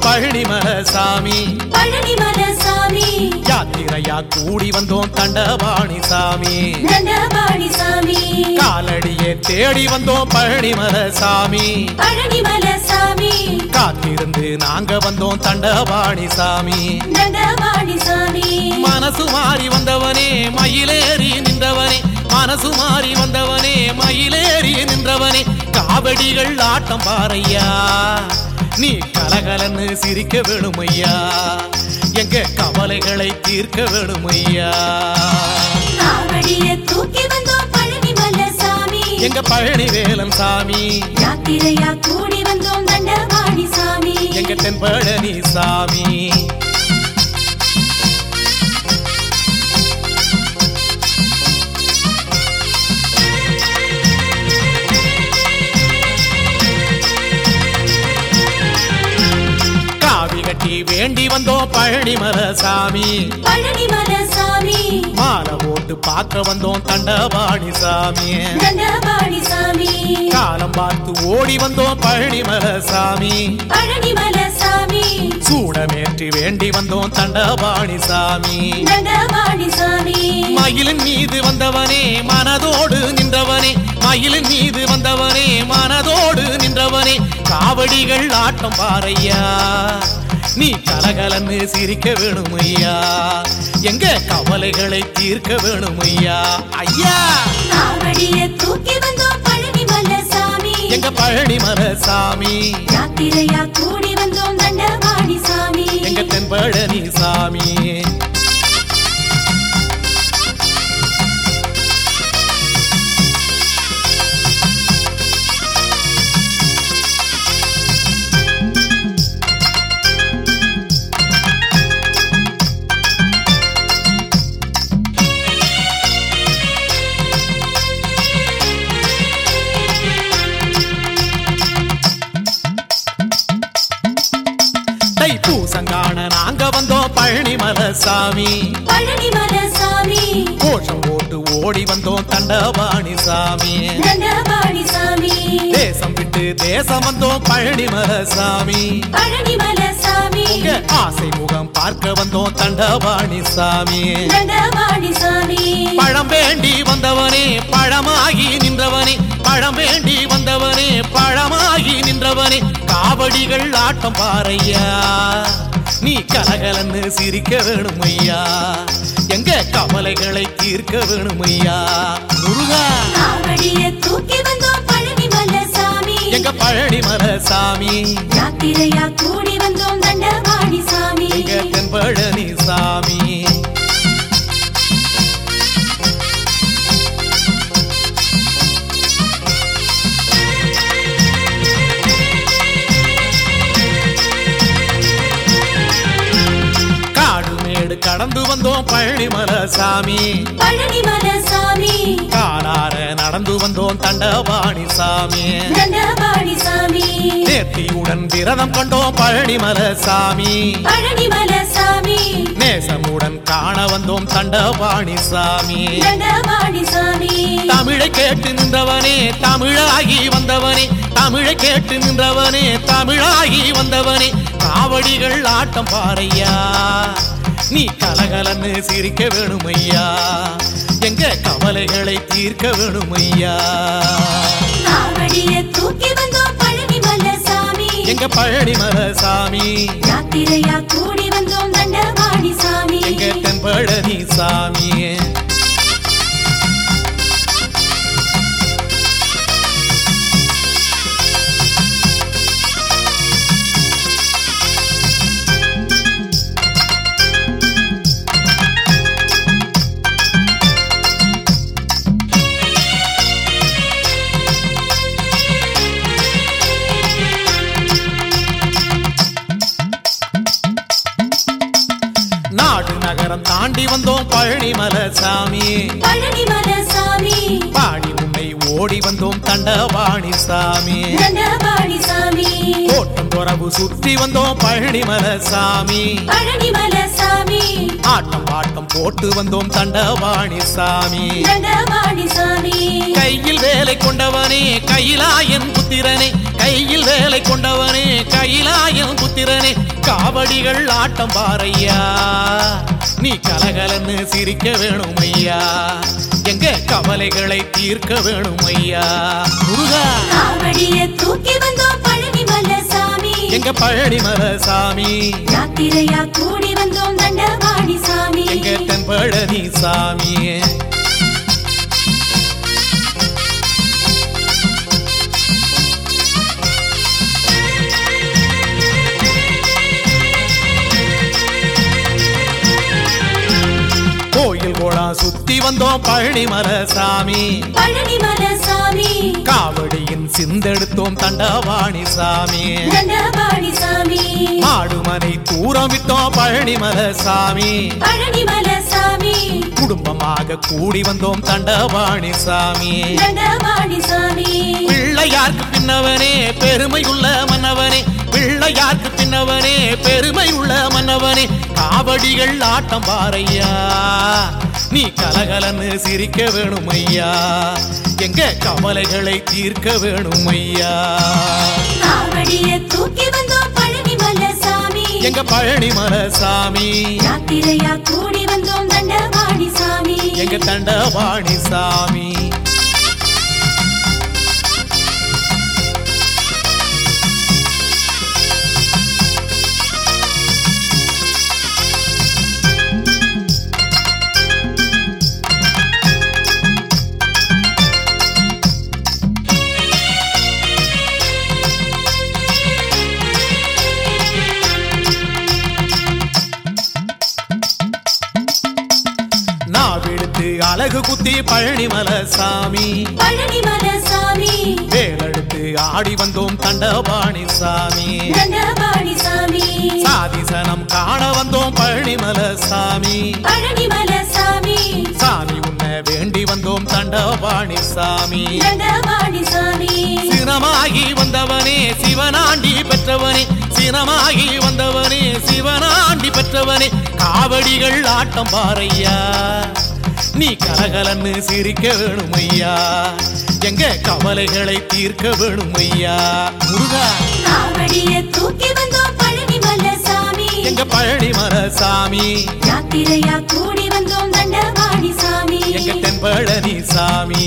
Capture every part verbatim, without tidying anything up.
வந்தோம் பழனிமலை சாமி பழனிமலை சாமி யாத்திரையா கூடி வந்தோம் தண்டபாணி சாமி தண்டபாணி சாமி காலடியே தேடி வந்தோம் பழனிமலை சாமி பழனிமலை சாமி காத்திருந்து நாங்க வந்தோம் தண்டபாணி சாமி தண்டபாணி சாமி மனசு மாறி வந்தவனே மயிலேறி நின்றவனே மனசு மாறி வந்தவனே மயிலேறி நின்றவனே காவடிகள் ஆட்டம் பாரையா நீ கலகலன்னு சிரிக்க வேணுமையா எங்க கவலைகளை தீர்க்க வேணுமையா காவடியை தூக்கி வந்தோம் பழனிமலை சாமி எங்க பழனி வேலன் சாமி யாத்திரையா கூடி வந்தோம் தண்டபாணி சாமி எங்க தென்பழனி சாமி கட்டி வேண்டி வந்தோம் பழனிமலை சாமி பழனிமலை சாமி மாலை போட்டு பார்க்க வந்தோம் தண்டபாணி சாமி தண்டபாணி சாமி காலம் பார்த்து ஓடி வந்தோம் பழனிமலை சாமி பழனிமலை சாமி சூடமேற்றி வேண்டி வந்தோம் தண்டபாணி சாமி தண்டபாணி சாமி மயிலின் மீது வந்தவனே மனதோடு நின்றவனே மயிலின் மீது வந்தவனே மனதோடு நின்றவனே காவடிகள் ஆட்டம் பாரையா நீ கலகலன்னு சிரிக்க வேணுமையா எங்க கவலைகளை தீர்க்க வேணுமையா ஐயா காவடியை தூக்கி வந்தோம் பழனிமலை சாமி எங்க பழனிமலை சாமி யாத்திரையா கூடி வந்தோம் தண்டபாணி சாமி எங்க தென்பழனி சாமி பூசங்கான நாங்க வந்தோம் பழனிமலை சாமி பழனிமலை சாமி கோஷம் போட்டு ஓடி வந்தோம் தண்டபாணி சாமி தண்டபாணி சாமி தேசம் விட்டு தேசம் வந்தோம் பழனிமலை சாமி பழனிமலை சாமி உங்க ஆசை முகம் பார்க்க வந்தோம் தண்டபாணி சாமி தண்டபாணி சாமி பழம் வேண்டி வந்தவனே பழமாகி நின்றவனே பழம் வேண்டி வந்தவனே பழமாகி நின்றவனே காவடிகள் ஆட்டம் பாரையா நீ கலகலன்னு சிரிக்க வேணுமையா எங்க கவலைகளை தீர்க்க வேணுமையா முருகா காவடியை தூக்கி வந்தோம் பழனிமலை சாமி எங்க பழனிமலை சாமி யாத்திரையா கூடி வந்தோம் தண்டபாணி சாமி எங்க தென்பழனி சாமி கடந்து வந்தோம் பழனிமலை சாமி பழனிமலை சாமி காலார நடந்து வந்தோம் தண்டபாணி சாமி தண்டபாணி சாமி நேர்த்தியுடன் விரதம் கொண்டோம் பழனிமலை சாமி பழனிமலை சாமி நேசமுடன் காண வந்தோம் தண்டபாணி சாமி தண்டபாணி சாமி தமிழை கேட்டு நின்றவனே தமிழாகி வந்தவனே தமிழை கேட்டு நின்றவனே தமிழாகி வந்தவனே காவடிகள் ஆட்டம் பாரையா நீ கலகலன்னு சிரிக்க வேணுமையா எங்க கவலைகளை தீர்க்க வேணுமையா காவடியை தூக்கி வந்தோம் பழனிமலை சாமி எங்க பழனிமலை சாமி யாத்திரையா கூடி வந்தோம் தண்டபாணி சாமி எங்க தென்பழனி சாமி நகரம் தாண்டி வந்தோம் பழனிமலை சாமி பழனிமலை சாமி பாடி உன்னை ஓடி வந்தோம் தண்டபாணி சாமி தண்டபாணி சாமி தோட்டம் துறவு சுற்றி வந்தோம் பழனிமலை சாமி பழனிமலை சாமி ஆட்டம் பாட்டம் போட்டு வந்தோம் தண்டபாணி சாமி தண்டபாணி சாமி கையில் வேலை கொண்டவனே கையிலாயன் புத்திரனே கையில் வேலை கொண்டவனே கையிலாயம் புத்திரனே காவடிகள் ஆட்டம் பாரையா நீ கலகலன்னு சிரிக்க வேணும் ஐயா எங்க கவலைகளை தீர்க்க வேணும் ஐயா முருகா காவடியை தூக்கி வந்தோம் பழனிமலை சாமி எங்க பழனிமலை சாமி யாத்திரையா கூடி வந்தோம் தண்டபாணி சாமி எங்க தென்பழனி சாமி கோயில் கோடா சுத்தி வந்தோம் பழனிமலை சாமி பழனிமலை சாமி காவடியின் சிந்தெடுத்தோம் தண்டபாணி சாமி தண்டபாணி சாமி மாடுமனை தூரம் விட்டோம் பழனிமலை சாமி பழனிமலை சாமி குடும்பமாக கூடி வந்தோம் தண்டபாணி சாமி தண்டபாணி சாமி பிள்ளையார்க்கு பின்னவனே பெருமை உள்ள மன்னவனே பிள்ளையார்க்கு பின்னவனே பெருமை உள்ள மன்னவனே காவடிகள் ஆட்டம் பாரையா நீ கலகலன்னு சிரிக்க வேணும் ஐயா எங்க கவலைகளை தீர்க்க வேணும் ஐயா காவடியை தூக்கி வந்தோம் பழனிமலை சாமி எங்க பழனிமலை சாமி யாத்திரையா கூடி வந்தோம் தண்டபாணி சாமி எங்க தண்டபாணி சாமி நாவெடுத்து அழகு குத்தி பழனிமலை சாமி பழனிமலை சாமி வேலெடுத்து ஆடி வந்தோம் தண்டபாணி சாமி தண்டபாணி சாமி சாதிசனம் காண வந்தோம் பழனிமலை சாமி பழனிமலை சாமி சாமி உன்னை வேண்டி வந்தோம் தண்டபாணி சாமி தண்டபாணி சாமி சினமாகி வந்தவனே சிவனாண்டி பெற்றவனே சினமாகி வந்தவனே சிவனாண்டி பெற்றவனே காவடிகள் ஆட்டம் பாரையா நீ கலகலன்னு சிரிக்க வேணும் ஐயா எங்க கவலைகளை தீர்க்க வேணும் ஐயா முருகா காவடியை தூக்கி வந்தோம் பழனிமலை சாமி எங்க பழனிமலை சாமி யாத்திரையா கூடி வந்தோம் தண்டபாணி சாமி எங்க தென்பழனி சாமி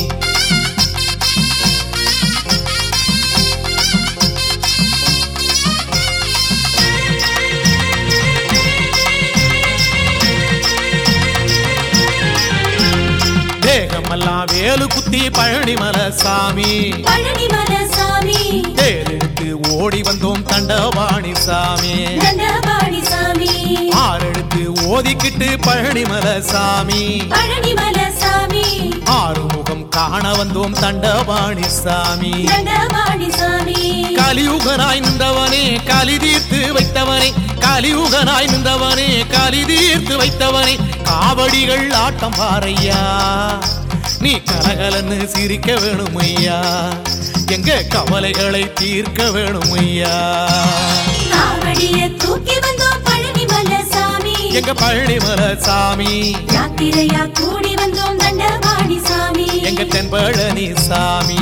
தேகமெல்லாம் வேலு குத்தி பழனிமலை சாமி பழனிமலை சாமி தேரெடுத்து ஓடி வந்தோம் தண்டபாணி சாமி தண்டபாணி சாமி ஆறெடுத்து ஓதிக்கிட்டு பழனிமலை சாமி பழனிமலை சாமி ஆறுமுகம் காண வந்தோம் தண்டபாணி சாமி தண்டபாணி சாமி கலியுகனாய் நின்றவனே கலி தீர்த்து வைத்தவனே கலியுகனாய் நின்றவனே கலி தீர்த்து வைத்தவனே காவடிகள் ஆட்டம் பாரையா நீ கலகலன்னு சிரிக்க வேணும் ஐயா எங்க கவலைகளை தீர்க்க வேணும் ஐயா காவடியை தூக்கி வந்தோம் பழனிமலை சாமி எங்க பழனிமலை சாமி யாத்திரையா கூடி வந்தோம் தண்டபாணி சாமி எங்க தென்பழனி சாமி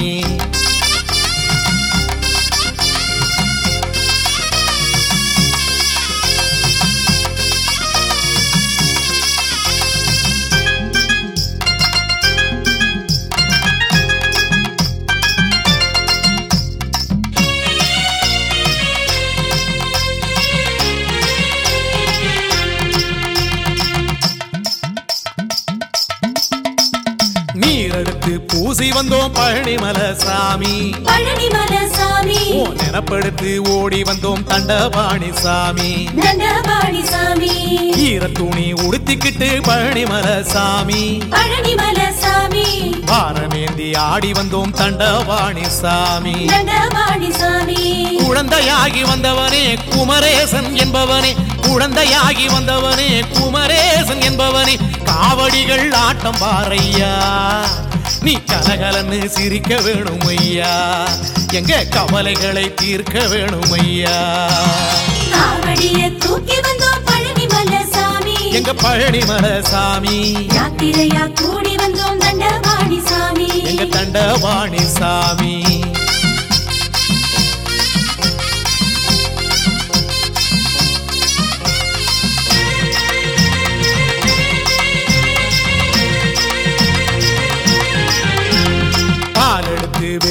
நீரெடுத்து பூசி வந்தோம் பழனிமலை சாமி பழனிமலை சாமி ஓ நினப்படுத்து ஓடி வந்தோம் தண்டபாணி சாமி தண்டபாணி சாமி ஈர துணி உடுத்திக்கிட்டு பழனிமலை சாமி பழனிமலை சாமி பாரமேந்தி ஆடி வந்தோம் தண்டபாணி சாமி தண்டபாணி சாமி குழந்தையாகி வந்தவனே குமரேசன் என்பவனே குழந்தையாகி வந்தவனே குமரேசன் என்பவனே காவடிகள் ஆட்டம் பாரையா நீ கலகலன்னு சிரிக்க வேணும் ஐயா எங்க கவலைகளை தீர்க்க வேணும் ஐயா காவடியை தூக்கி வந்தோம் பழனிமலை சாமி எங்க பழனிமலை சாமி யாத்திரையா கூடி வந்தோம் தண்டபாணி சாமி எங்க தண்டபாணி சாமி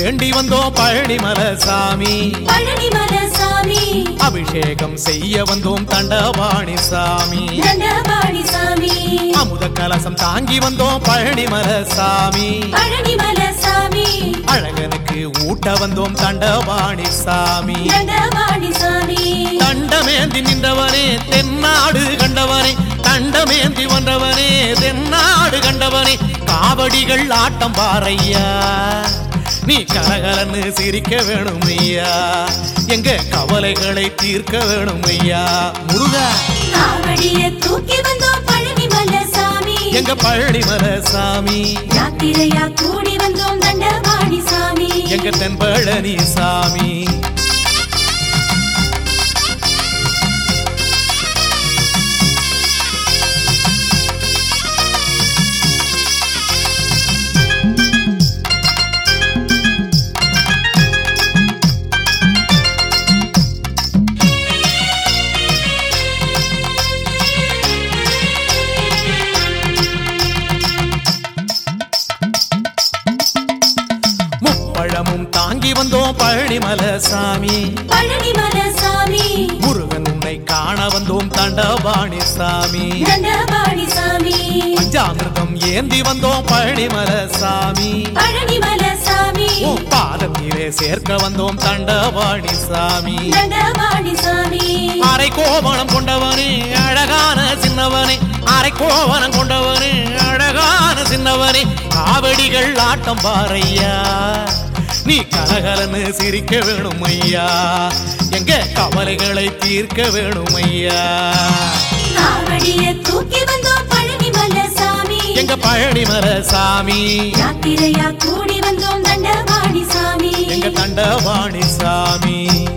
வேண்டி வந்தோம் பழனிமலை சாமி பழனிமலை சாமி அபிஷேகம் செய்ய வந்தோம் தண்டபாணி சாமி தண்டபாணி சாமி அமுத கலசம் தாங்கி வந்தோம் பழனிமலை சாமி பழனிமலை சாமி அழகனுக்கு ஊட்ட வந்தோம் தண்டபாணி சாமி தண்டபாணி சாமி தண்டமேந்தி நின்றவனே தென்னாடு கண்டவனே தண்டமேந்தி வந்தவனே தென்னாடு கண்டவனே காவடிகள் ஆட்டம் பாறையா நீ கலகலன்னு சிரிக்க வேணும் ஐயா எங்க கவலைகளை தீர்க்க வேணும் ஐயா முருகா காவடியை தூக்கி வந்தோம் பழனிமலை சாமி எங்க பழனிமலை சாமி யாத்திரையா கூடி வந்தோம் தண்டபாணி சாமி எங்க தென்பழனி சாமி பழமும் தாங்கி வந்தோம் பழனிமலை சாமி பழனிமலை சாமி முருகன் உன்னை காண வந்தோம் தண்டபாணி சாமி தண்டபாணி சாமி பஞ்சாமிர்தம் ஏந்தி வந்தோம் பழனிமலை சாமி பழனிமலை சாமி உன் பாதத்திலே சேர்க்க வந்தோம் தண்டபாணி சாமி தண்டபாணி சாமி அரை கோவணம் கொண்டவனே அழகான சின்னவனே அரை கோவணம் கொண்டவனே அழகான சின்னவனே காவடிகள் ஆட்டம் பாறையா நீ கலகலன்னு சிரிக்க வேணும் ஐயா எங்க கவலைகளை தீர்க்க வேணும் ஐயா காவடியை தூக்கி வந்தோம் பழனிமலை சாமி எங்க பழனிமலை சாமி யாத்திரையா கூடி வந்தோம் தண்டபாணி சாமி எங்க தண்டபாணி சாமி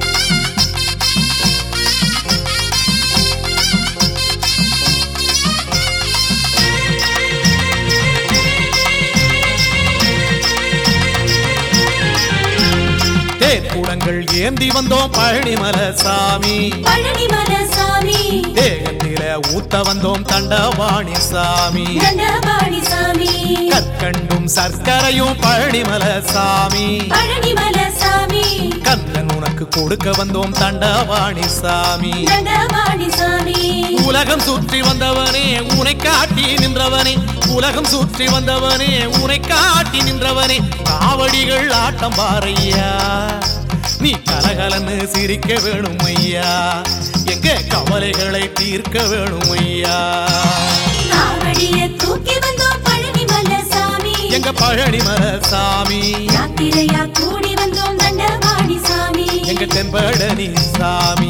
தேர்கூடங்கள் ஏந்தி வந்தோம் பழனிமலை சாமி பழனிமலை சாமி தேகத்தில ஊத்த வந்தோம் தண்டபாணி சாமி தண்டபாணி சாமி கற்கண்டும் சர்க்கரையும் பழனிமலை சாமி பழனிமலை சாமி கந்தன் உனக்கு கொடுக்க வந்தோம் தண்டபாணி சாமி தண்டபாணி சாமி உலகம் சுற்றி வந்தவனே உனை காட்டி நின்றவனே உலகம் சுற்றி வந்தவனே உனை காட்டி நின்றவனே காவடிகள் ஆட்டம் பாறையா நீ கலகலன்னு சிரிக்க வேணும் ஐயா எங்க கவலைகளை தீர்க்க வேணும் ஐயா காவடியை தூக்கி வந்தோம் பழனிமலை சாமி எங்க பழனிமலை சாமி யாத்திரையா கூடி வந்தோம் தண்டபாணி சாமி எங்க தென்பழனி சாமி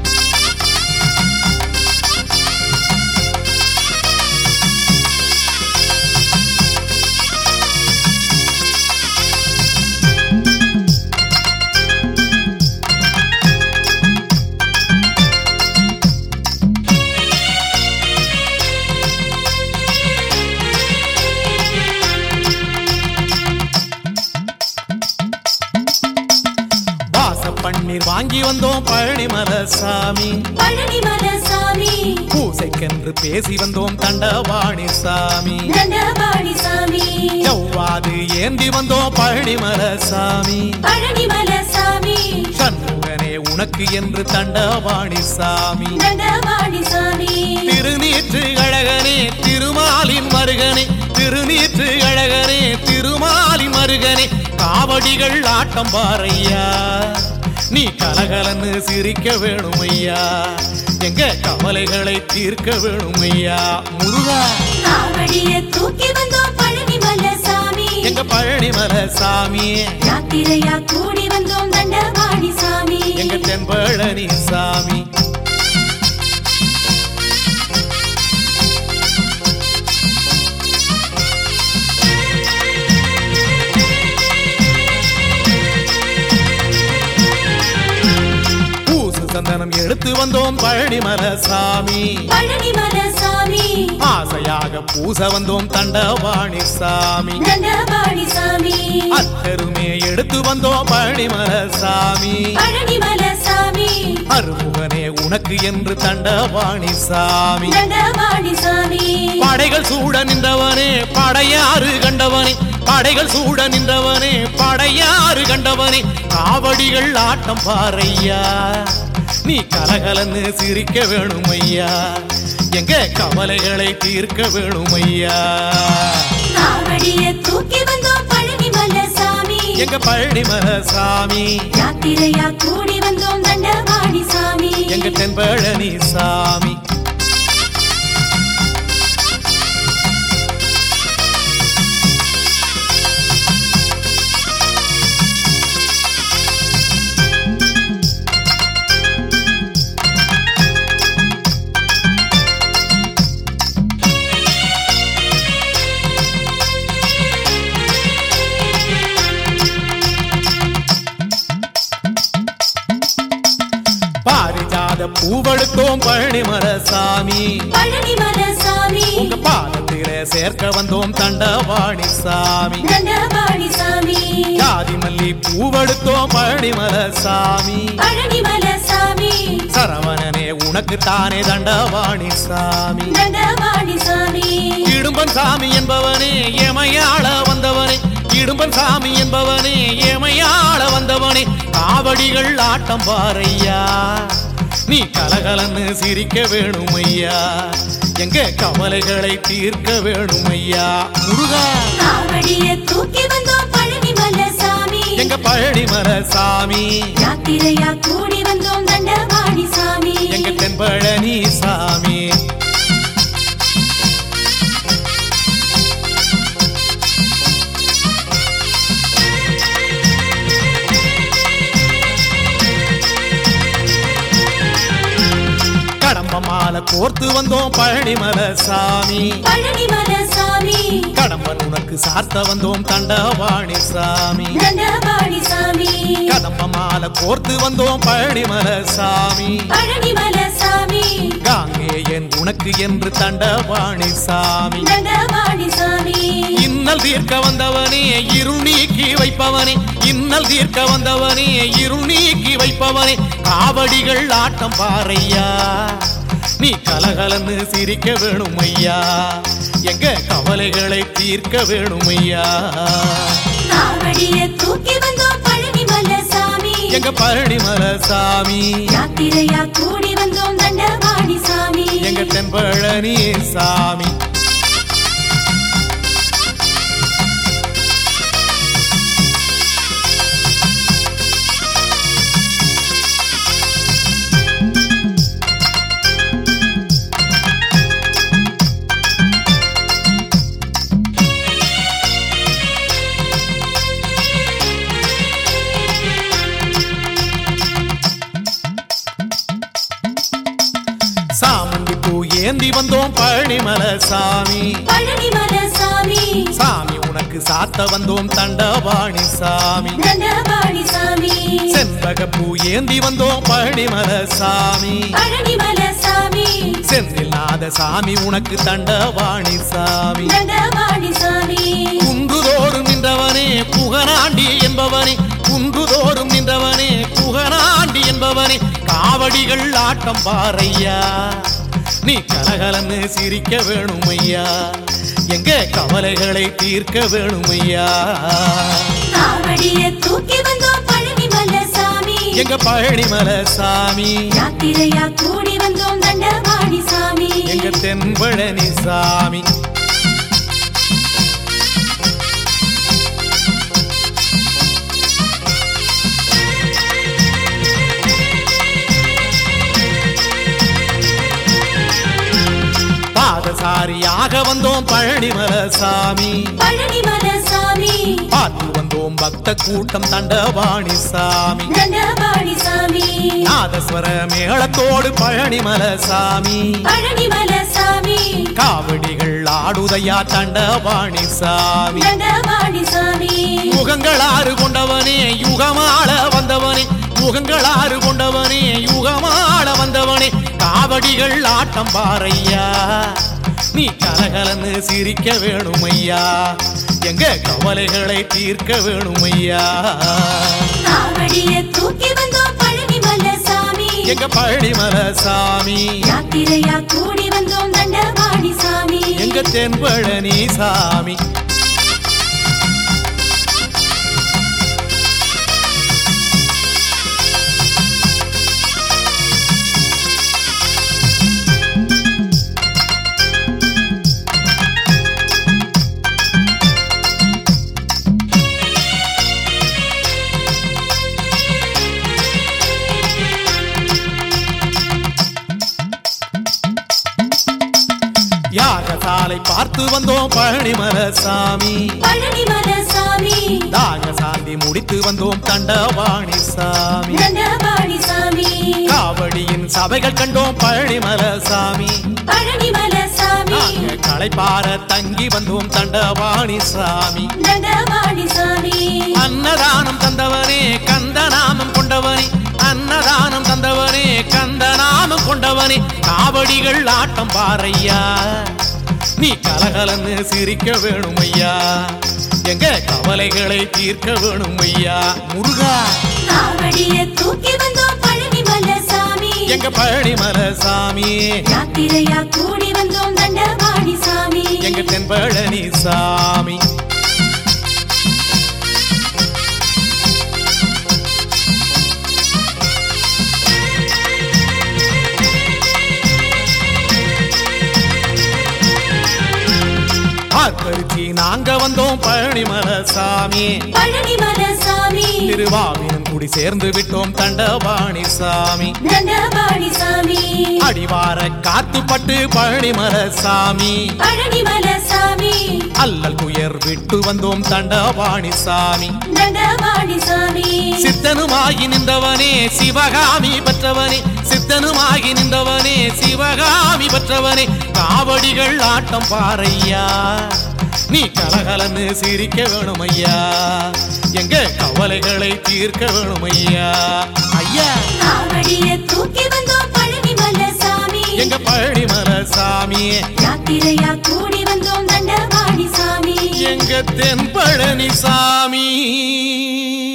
பன்னீர் வாங்கி வந்தோம் பழனிமலை சாமி பழனிமலை சாமி பூசைக்கென்று பேசி வந்தோம் தண்டபாணி சாமி தண்டபாணி சாமி செவ்வாது ஏந்தி வந்தோம் பழனிமலை சாமி பழனிமலை சாமி சண்முகனே உனக்கு என்று தண்டபாணி சாமி தண்டபாணி சாமி திருநீற்று அழகனே திருமாலின் மருகனே திருநீற்று அழகனே திருமாலின் மருகனே காவடிகள் ஆட்டம் பாறையா நீ கலகலன்னு சிரிக்க வேணும் ஐயா எங்க கவலைகளை தீர்க்க வேணும் ஐயா முருகா காவடியை தூக்கி வந்தோம் பழனிமலை சாமி எங்க பழனிமலை சாமி யாத்திரையா கூடி வந்தோம் தண்டபாணி சாமி எங்க தென்பழனி சாமி சந்தனம் எடுத்து வந்தோம் பழனிமலை சாமி பழனிமலை சாமி ஆசையாக பூச வந்தோம் தண்டபாணி சாமி தண்டபாணி சாமி அத்தருமே எடுத்து வந்தோம் பழனிமலை சாமி பழனிமலை சாமி அருமுகனே உனக்கு என்று தண்டபாணி சாமி தண்டபாணி சாமி படைகள் சூட நின்றவனே படையாறு கண்டவனே படைகள் சூட நின்றவனே படையாறு கண்டவனே காவடிகள் ஆட்டம் பாறையா நீ கலகலன்னு சிரிக்க வேணும் ஐயா எங்க கவலைகளை தீர்க்க வேணும் ஐயா காவடியை தூக்கி வந்தோம் பழனிமலை சாமி எங்க பழனிமலை சாமி யாத்திரையா கூடி வந்தோம் தண்டபாணி சாமி எங்க தென்பழனி சாமி பூவெடுத்தோம் பழனிமலை சாமி பழனிமலை சாமி உங்க பாதத்தில சேர்க்க வந்தோம் தண்டபாணி சாமி தண்டபாணி சாமி ஜாதி மல்லி பூவெடுத்தோம் பழனிமலை சாமி பழனிமலை சாமி சரவணனே உனக்கு தானே தண்டபாணி சாமி தண்டபாணி சாமி இடும்பன் சாமி என்பவனே எமையாள வந்தவனே இடும்பன் சாமி என்பவனே எமையாள வந்தவனே காவடிகள் ஆட்டம் பாறையா நீ கலகலன்னு சிரிக்க வேணும் ஐயா எங்க கவலைகளை தீர்க்க வேணும் ஐயா முருகா காவடியை தூக்கி வந்தோம் பழனிமலை சாமி எங்க பழனிமலை சாமி யாத்திரையா கூடி வந்தோம் தண்டபாணி சாமி எங்க தென்பழனி சாமி கடம்ப மாலை கோர்த்து வந்தோம் பழனிமலை சாமி பழனிமலை சாமி கடம்பன் உனக்கு சார்த்த வந்தோம் தண்டபாணி சாமி தண்டபாணி சாமி கடம்ப மாலை கோர்த்து வந்தோம் பழனிமலை சாமி பழனிமலை சாமி காங்கேயன் உனக்கு என்று தண்டபாணி சாமி தண்டபாணி சாமி இன்னல் தீர்க்க வந்தவனே இருள் நீக்கி வைப்பவனே இன்னல் தீர்க்க வந்தவனே இருள் நீக்கி வைப்பவனே காவடிகள் ஆட்டம் பாறையா நீ கலகலன்னு சிரிக்க வேணும் ஐயா எங்க கவலைகளை தீர்க்க வேணும் ஐயா காவடியை தூக்கி வந்தோம் பழனிமலை சாமி எங்க பழனிமலை சாமி யாத்திரையா கூடி வந்தோம் தண்டபாணி சாமி எங்க தென்பழனி சாமி சாமந்தி பூ ஏந்தி வந்தோம் பழனிமலை சாமி பழனிமலை சாமி சாமி உனக்கு சாத்த வந்தோம் தண்டபாணி சாமி தண்டபாணி சாமி செண்பக பூ ஏந்தி வந்தோம் பழனிமலை சாமி பழனிமலை சாமி செந்தில் நாத சாமி உனக்கு தண்டபாணி சாமி தண்டபாணி சாமி குன்றுதோறும் நின்றவனே புகனாண்டி என்பவனே குன்றுதோறும் நின்றவனே புகனாண்டி என்பவனே காவடிகள் ஆட்டம் பாறையா நீ கலகலன்னு சிரிக்க வேணும் ஐயா எங்க கவலைகளை தீர்க்க வேணும் ஐயா காவடியை தூக்கி வந்தோம் பழனிமலை சாமி எங்க பழனிமலை சாமி யாத்திரையா கூடி வந்தோம் தண்டபாணி சாமி எங்க தென்பழனி சாமி பாதசாரியாக வந்தோம் பழனிமலை சாமி பழனிமலை சாமி பார்த்து வந்தோம் பக்த கூட்டம் தண்டபாணி சாமி தண்டபாணி சாமி நாதஸ்வர மேளத்தோடு பழனிமலை சாமி பழனிமலை சாமி காவடிகள் ஆடுதையா தண்டபாணி சாமி தண்டபாணி சாமி முகங்களாறு கொண்டவனே யுகமாள வந்தவனே முகங்களாறு கொண்டவனே யுகமாள வந்தவனே காவடிகள் ஆட்டம் பாறையா நீ கலகலன்னு சிரிக்க வேணும் ஐயா எங்க கவலைகளை தீர்க்க வேணும் ஐயா காவடியை தூக்கி வந்தோம் பழனிமலை சாமி எங்க பழனிமலை சாமி யாத்திரையா கூடி வந்தோம் தண்டபாணி சாமி எங்க தென்பழனி சாமி சாலை பார்த்து வந்தோம் பழனிமலை சாமி. பழனிமலை சாமி தாக சாந்தி முடித்து வந்தோம் தண்டபாணி சாமி. தண்டபாணி சாமி காவடியின் சபைகள் கண்டோம் பழனிமலை சாமி. பழனிமலை சாமி களைப்பார தங்கி வந்தோம் தண்டபாணி சாமி. தண்டபாணி சாமி அன்னதானம் தந்தவனே கந்தநாமம் கொண்டவனே. அன்னதானம் தந்தவனே கந்தநாமம் கொண்டவனே. காவடிகள் ஆட்டம் பாரையா, நீ கலகலன்னு சிரிக்க வேணும் ஐயா, எங்க கவலைகளை தீர்க்க வேணும் ஐயா. முருகா காவடிய தூக்கி வந்தோம் பழனிமலை சாமி. எங்க பழனிமலை சாமி. யாத்திரையா கூடி வந்தோம் தண்டபாணி சாமி. எங்க தென்பழனி சாமி. ஆத்தரிச்சி நாங்க வந்தோம் பழனிமலை சாமி. பழனிமலை சாமி திருவாவினம் கூடி சேர்ந்து விட்டோம் தண்டபாணி சாமி. தண்டபாணி சாமி அடிவார காத்துப்பட்டு பழனிமலை சாமி. பழனிமலை சாமி அல்லல் துயர் விட்டு வந்தோம் தண்டபாணி சாமி. தண்டபாணி சாமி சித்தனுமாகி நின்றவனே சிவகாமி பெற்றவனே. சித்தனுமாகி நின்றவனே சிவகாமி பெற்றவனே. காவடிகள் ஆட்டம் பாரையா, நீ கலகலன்னு சிரிக்க வேணும் ஐயா, எங்க கவலைகளை தீர்க்க வேணும் ஐயா. ஐயா காவடிய தூக்கி வந்தோம் பழனிமலை சாமி. எங்க பழனிமலை சாமி. யாத்திரையா கூடி வந்தோம் தண்டபாணி சாமி. எங்க தென்பழனி சாமி.